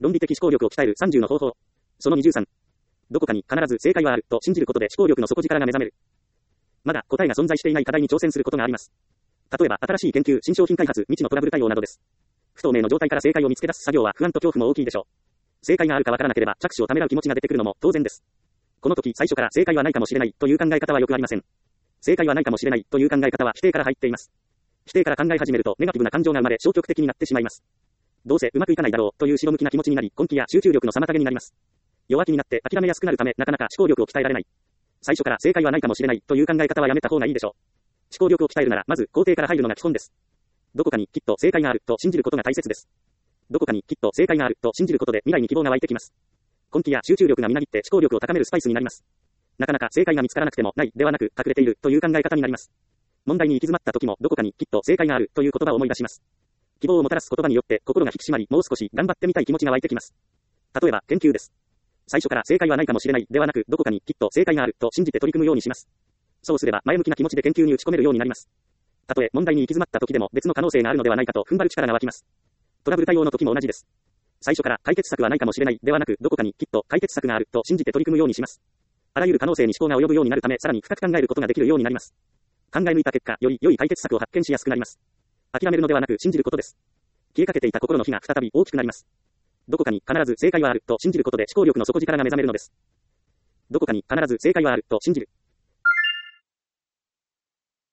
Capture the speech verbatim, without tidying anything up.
論理的思考力を鍛えるさんじゅうの方法。そのにじゅうさん。どこかに必ず正解はあると信じることで思考力の底力が目覚める。まだ答えが存在していない課題に挑戦することがあります。例えば新しい研究、新商品開発、未知のトラブル対応などです。不透明の状態から正解を見つけ出す作業は不安と恐怖も大きいでしょう。正解があるかわからなければ着手をためらう気持ちが出てくるのも当然です。この時最初から正解はないかもしれないという考え方はよくありません。正解はないかもしれないという考え方は否定から入っています。否定から考え始めるとネガティブな感情が生まれ消極的になってしまいます。どうせうまくいかないだろうという後ろ向きな気持ちになり根気や集中力の妨げになります。弱気になって諦めやすくなるためなかなか思考力を鍛えられない。最初から正解はないかもしれないという考え方はやめた方がいいでしょう。思考力を鍛えるならまず肯定から入るのが基本です。どこかにきっと正解があると信じることが大切です。どこかにきっと正解があると信じることで未来に希望が湧いてきます。根気や集中力がみなぎって思考力を高めるスパイスになります。なかなか正解が見つからなくてもないではなく隠れているという考え方になります。問題に行き詰まった時もどこかにきっと正解があるという言葉を思い出します。希望をもたらす言葉によって心が引き締まりもう少し頑張ってみたい気持ちが湧いてきます。例えば研究です。最初から正解はないかもしれないではなくどこかにきっと正解があると信じて取り組むようにします。そうすれば前向きな気持ちで研究に打ち込めるようになります。たとえ問題に行き詰まった時でも別の可能性があるのではないかと踏ん張る力が湧きます。トラブル対応の時も同じです。最初から解決策はないかもしれないではなくどこかにきっと解決策があると信じて取り組むようにします。あらゆる可能性に思考が及ぶようになるためさらに深く考えることができるようになります。考え抜いた結果より良い解決策を発見しやすくなります。諦めるのではなく信じることです。消えかけていた心の火が再び大きくなります。どこかに必ず正解はあると信じることで思考力の底力が目覚めるのです。どこかに必ず正解はあると信じる。